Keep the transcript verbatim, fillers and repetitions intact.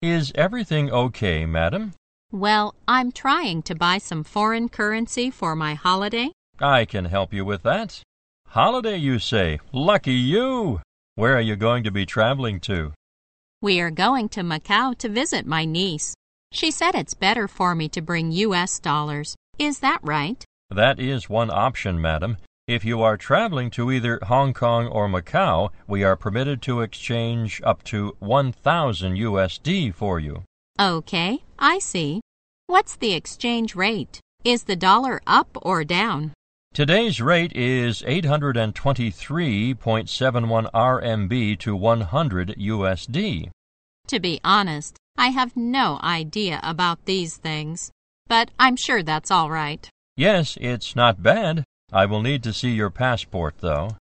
Is everything okay, madam? Well, I'm trying to buy some foreign currency for my holiday. I can help you with that. Holiday, you say? Lucky you! Where are you going to be traveling to? We are going to Macau to visit my niece. She said it's better for me to bring U S dollars. Is that right? That is one option, madam. If you are traveling to either Hong Kong or Macau, we are permitted to exchange up to one thousand U S D for you. Okay, I see. What's the exchange rate? Is the dollar up or down? Today's rate is eight hundred twenty-three point seven one R M B to one hundred U S D. To be honest, I have no idea about these things, but I'm sure that's all right. Yes, it's not bad. I will need to see your passport, though.